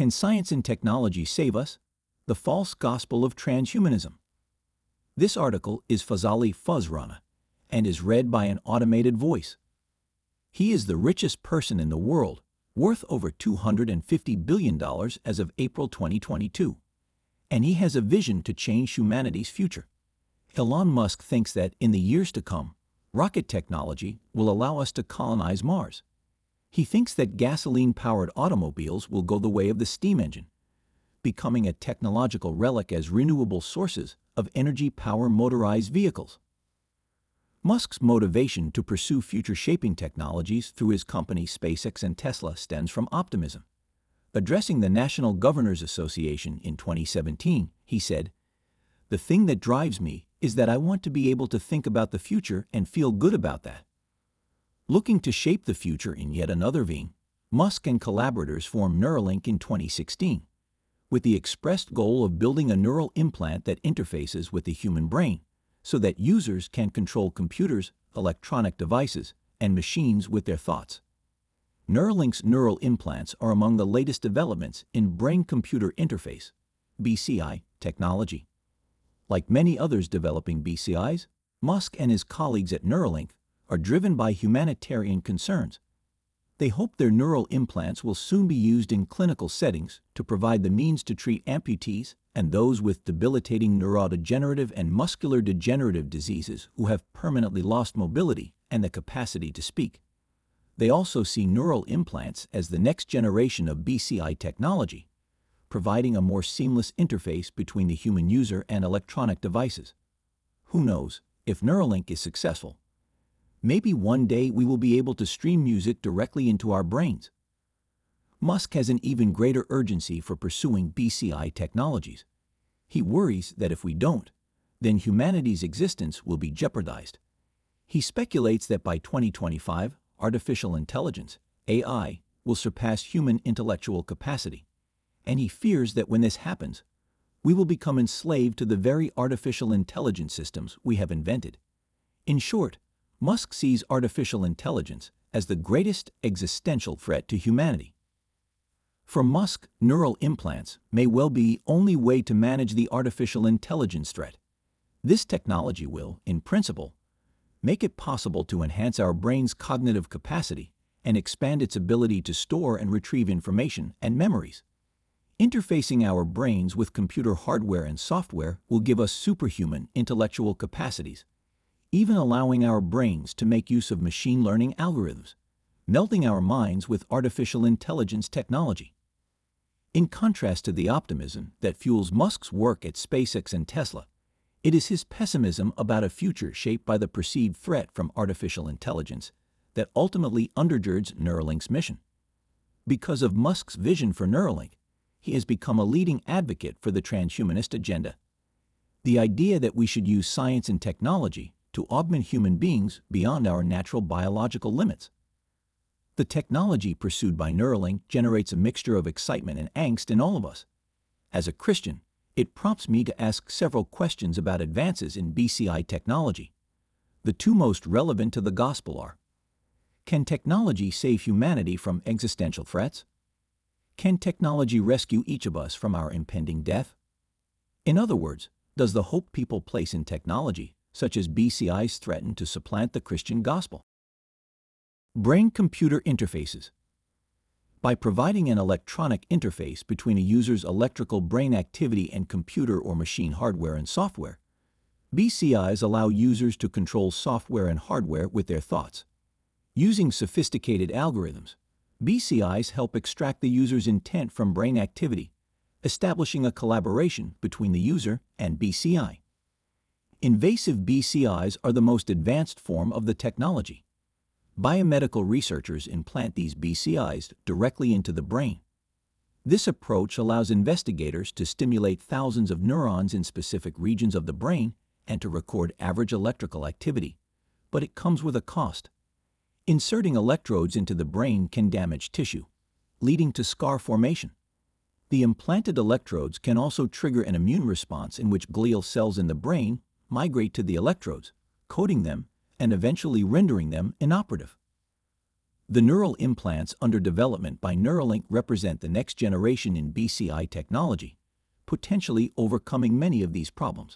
Can science and technology save us? The false gospel of transhumanism. This article is Fazali Fuzrana and is read by an automated voice. He is the richest person in the world, worth over $250 billion as of April 2022, and he has a vision to change humanity's future. Elon Musk thinks that in the years to come, rocket technology will allow us to colonize Mars. He thinks that gasoline-powered automobiles will go the way of the steam engine, becoming a technological relic as renewable sources of energy power motorized vehicles. Musk's motivation to pursue future-shaping technologies through his companies SpaceX and Tesla stems from optimism. Addressing the National Governors Association in 2017, he said, "The thing that drives me is that I want to be able to think about the future and feel good about that." Looking to shape the future in yet another vein, Musk and collaborators formed Neuralink in 2016, with the expressed goal of building a neural implant that interfaces with the human brain, so that users can control computers, electronic devices, and machines with their thoughts. Neuralink's neural implants are among the latest developments in brain-computer interface (BCI) technology. Like many others developing BCIs, Musk and his colleagues at Neuralink are driven by humanitarian concerns. They hope their neural implants will soon be used in clinical settings to provide the means to treat amputees and those with debilitating neurodegenerative and muscular degenerative diseases who have permanently lost mobility and the capacity to speak. They also see neural implants as the next generation of BCI technology, providing a more seamless interface between the human user and electronic devices. Who knows, if Neuralink is successful, maybe one day we will be able to stream music directly into our brains. Musk has an even greater urgency for pursuing BCI technologies. He worries that if we don't, then humanity's existence will be jeopardized. He speculates that by 2025, artificial intelligence, AI, will surpass human intellectual capacity, and he fears that when this happens, we will become enslaved to the very artificial intelligence systems we have invented. In short, Musk sees artificial intelligence as the greatest existential threat to humanity. For Musk, neural implants may well be the only way to manage the artificial intelligence threat. This technology will, in principle, make it possible to enhance our brain's cognitive capacity and expand its ability to store and retrieve information and memories. Interfacing our brains with computer hardware and software will give us superhuman intellectual capacities, even allowing our brains to make use of machine learning algorithms, melding our minds with artificial intelligence technology. In contrast to the optimism that fuels Musk's work at SpaceX and Tesla, it is his pessimism about a future shaped by the perceived threat from artificial intelligence that ultimately undergirds Neuralink's mission. Because of Musk's vision for Neuralink, he has become a leading advocate for the transhumanist agenda. The idea that we should use science and technology to augment human beings beyond our natural biological limits. The technology pursued by Neuralink generates a mixture of excitement and angst in all of us. As a Christian, it prompts me to ask several questions about advances in BCI technology. The two most relevant to the gospel are: can technology save humanity from existential threats? Can technology rescue each of us from our impending death? In other words, does the hope people place in technology, such as BCIs, threaten to supplant the Christian gospel? Brain-computer interfaces. By providing an electronic interface between a user's electrical brain activity and computer or machine hardware and software, BCIs allow users to control software and hardware with their thoughts. Using sophisticated algorithms, BCIs help extract the user's intent from brain activity, establishing a collaboration between the user and BCI. Invasive BCIs are the most advanced form of the technology. Biomedical researchers implant these BCIs directly into the brain. This approach allows investigators to stimulate thousands of neurons in specific regions of the brain and to record average electrical activity, but it comes with a cost. Inserting electrodes into the brain can damage tissue, leading to scar formation. The implanted electrodes can also trigger an immune response in which glial cells in the brain migrate to the electrodes, coating them and eventually rendering them inoperative. The neural implants under development by Neuralink represent the next generation in BCI technology, potentially overcoming many of these problems.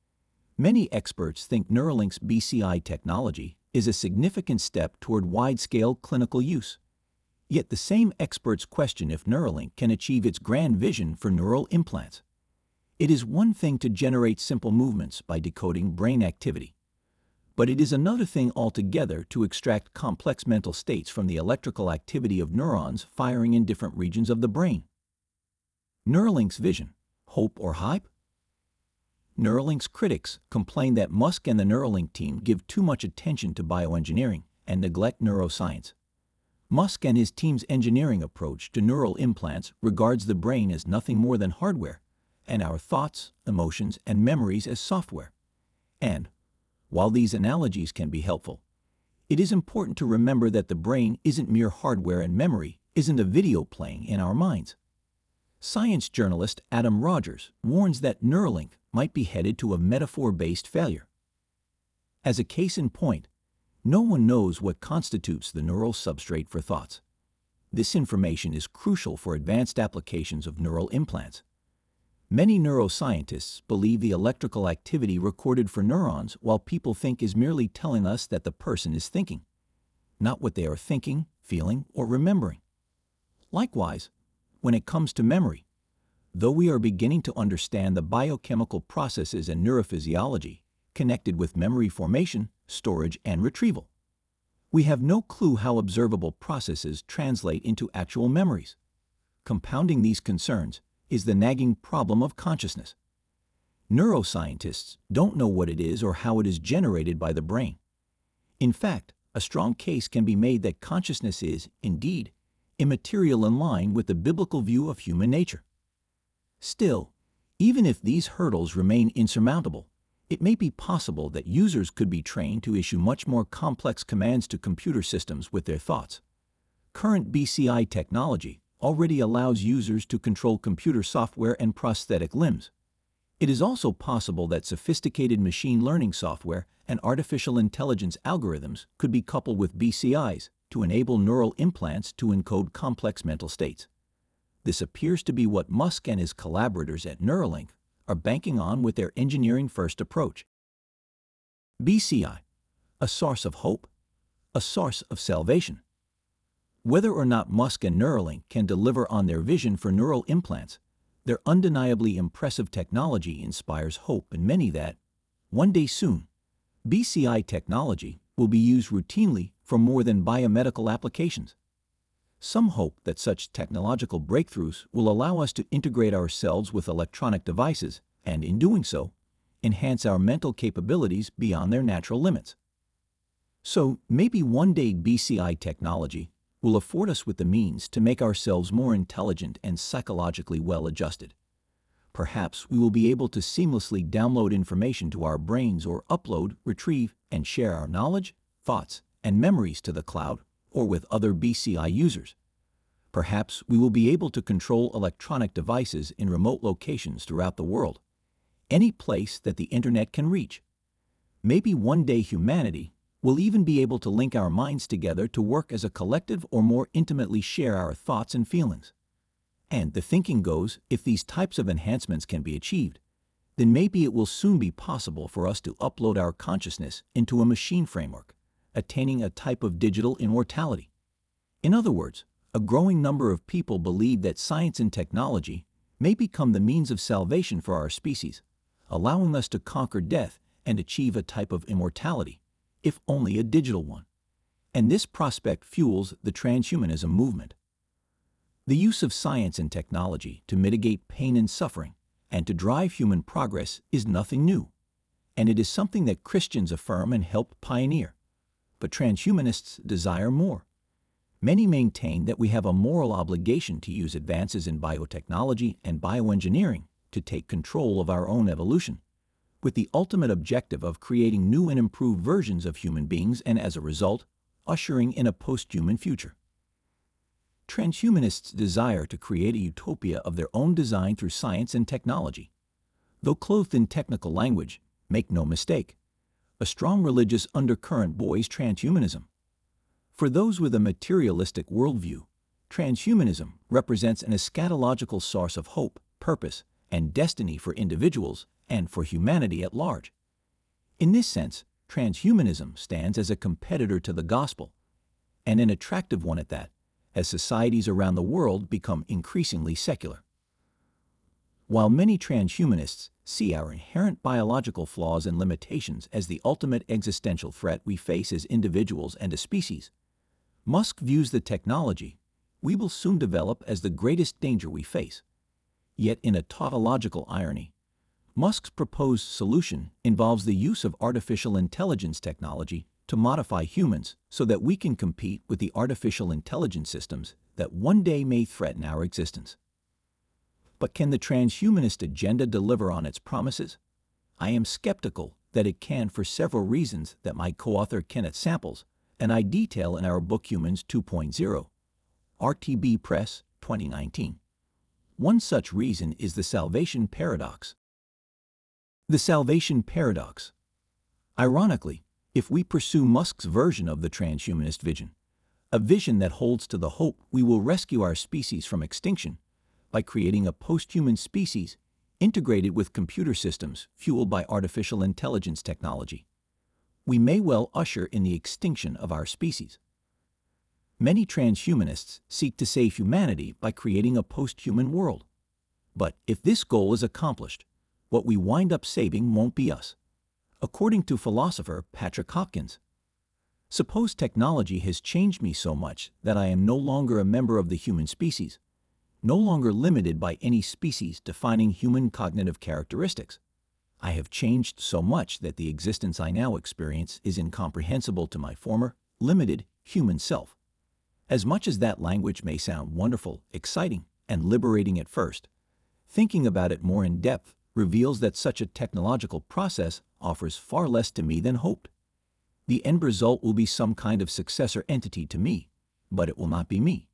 Many experts think Neuralink's BCI technology is a significant step toward wide-scale clinical use. Yet the same experts question if Neuralink can achieve its grand vision for neural implants. It is one thing to generate simple movements by decoding brain activity, but it is another thing altogether to extract complex mental states from the electrical activity of neurons firing in different regions of the brain. Neuralink's vision, hope or hype? Neuralink's critics complain that Musk and the Neuralink team give too much attention to bioengineering and neglect neuroscience. Musk and his team's engineering approach to neural implants regards the brain as nothing more than hardware, and our thoughts, emotions, and memories as software. And, while these analogies can be helpful, it is important to remember that the brain isn't mere hardware and memory isn't a video playing in our minds. Science journalist Adam Rogers warns that Neuralink might be headed to a metaphor-based failure. As a case in point, no one knows what constitutes the neural substrate for thoughts. This information is crucial for advanced applications of neural implants. Many neuroscientists believe the electrical activity recorded for neurons while people think is merely telling us that the person is thinking, not what they are thinking, feeling, or remembering. Likewise, when it comes to memory, though we are beginning to understand the biochemical processes and neurophysiology connected with memory formation, storage, and retrieval, we have no clue how observable processes translate into actual memories. Compounding these concerns is the nagging problem of consciousness. Neuroscientists don't know what it is or how it is generated by the brain. In fact, a strong case can be made that consciousness is, indeed, immaterial in line with the biblical view of human nature. Still, even if these hurdles remain insurmountable, it may be possible that users could be trained to issue much more complex commands to computer systems with their thoughts. Current BCI technology already allows users to control computer software and prosthetic limbs. It is also possible that sophisticated machine learning software and artificial intelligence algorithms could be coupled with BCIs to enable neural implants to encode complex mental states. This appears to be what Musk and his collaborators at Neuralink are banking on with their engineering-first approach. BCI, a source of hope, a source of salvation. Whether or not Musk and Neuralink can deliver on their vision for neural implants, their undeniably impressive technology inspires hope in many that, one day soon, BCI technology will be used routinely for more than biomedical applications. Some hope that such technological breakthroughs will allow us to integrate ourselves with electronic devices and, in doing so, enhance our mental capabilities beyond their natural limits. So, maybe one day BCI technology will afford us with the means to make ourselves more intelligent and psychologically well-adjusted. Perhaps we will be able to seamlessly download information to our brains or upload, retrieve, and share our knowledge, thoughts, and memories to the cloud or with other BCI users. Perhaps we will be able to control electronic devices in remote locations throughout the world, any place that the internet can reach. Maybe one day humanity will even be able to link our minds together to work as a collective or more intimately share our thoughts and feelings. And the thinking goes, if these types of enhancements can be achieved, then maybe it will soon be possible for us to upload our consciousness into a machine framework, attaining a type of digital immortality. In other words, a growing number of people believe that science and technology may become the means of salvation for our species, allowing us to conquer death and achieve a type of immortality, if only a digital one. And this prospect fuels the transhumanism movement. The use of science and technology to mitigate pain and suffering and to drive human progress is nothing new, and it is something that Christians affirm and help pioneer. But transhumanists desire more. Many maintain that we have a moral obligation to use advances in biotechnology and bioengineering to take control of our own evolution, with the ultimate objective of creating new and improved versions of human beings and, as a result, ushering in a post-human future. Transhumanists desire to create a utopia of their own design through science and technology. Though clothed in technical language, make no mistake, a strong religious undercurrent buoys transhumanism. For those with a materialistic worldview, transhumanism represents an eschatological source of hope, purpose, and destiny for individuals and for humanity at large. In this sense, transhumanism stands as a competitor to the gospel, and an attractive one at that, as societies around the world become increasingly secular. While many transhumanists see our inherent biological flaws and limitations as the ultimate existential threat we face as individuals and a species, Musk views the technology we will soon develop as the greatest danger we face. Yet, in a tautological irony, Musk's proposed solution involves the use of artificial intelligence technology to modify humans so that we can compete with the artificial intelligence systems that one day may threaten our existence. But can the transhumanist agenda deliver on its promises? I am skeptical that it can for several reasons that my co-author Kenneth samples and I detail in our book Humans 2.0, RTB Press, 2019. One such reason is the salvation paradox. The salvation paradox. Ironically, if we pursue Musk's version of the transhumanist vision, a vision that holds to the hope we will rescue our species from extinction by creating a post-human species integrated with computer systems fueled by artificial intelligence technology, we may well usher in the extinction of our species. Many transhumanists seek to save humanity by creating a post-human world. But if this goal is accomplished, what we wind up saving won't be us. According to philosopher Patrick Hopkins, suppose technology has changed me so much that I am no longer a member of the human species, no longer limited by any species-defining human cognitive characteristics. I have changed so much that the existence I now experience is incomprehensible to my former, limited, human self. As much as that language may sound wonderful, exciting, and liberating at first, thinking about it more in depth reveals that such a technological process offers far less to me than hoped. The end result will be some kind of successor entity to me, but it will not be me.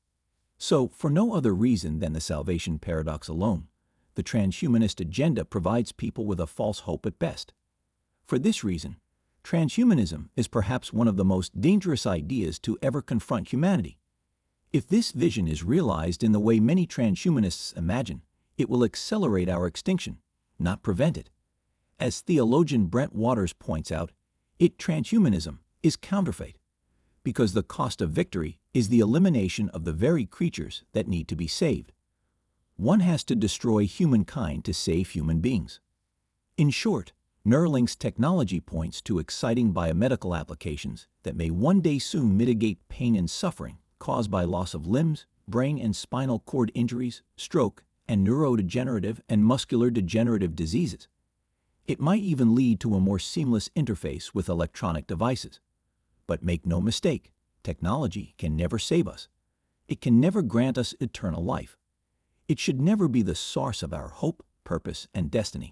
So, for no other reason than the salvation paradox alone, the transhumanist agenda provides people with a false hope at best. For this reason, transhumanism is perhaps one of the most dangerous ideas to ever confront humanity. If this vision is realized in the way many transhumanists imagine, it will accelerate our extinction, not prevent it. As theologian Brent Waters points out, transhumanism is counterfeit, because the cost of victory is the elimination of the very creatures that need to be saved. One has to destroy humankind to save human beings. In short, Neuralink's technology points to exciting biomedical applications that may one day soon mitigate pain and suffering caused by loss of limbs, brain and spinal cord injuries, stroke, and neurodegenerative and muscular degenerative diseases. It might even lead to a more seamless interface with electronic devices. But make no mistake, technology can never save us. It can never grant us eternal life. It should never be the source of our hope, purpose, and destiny.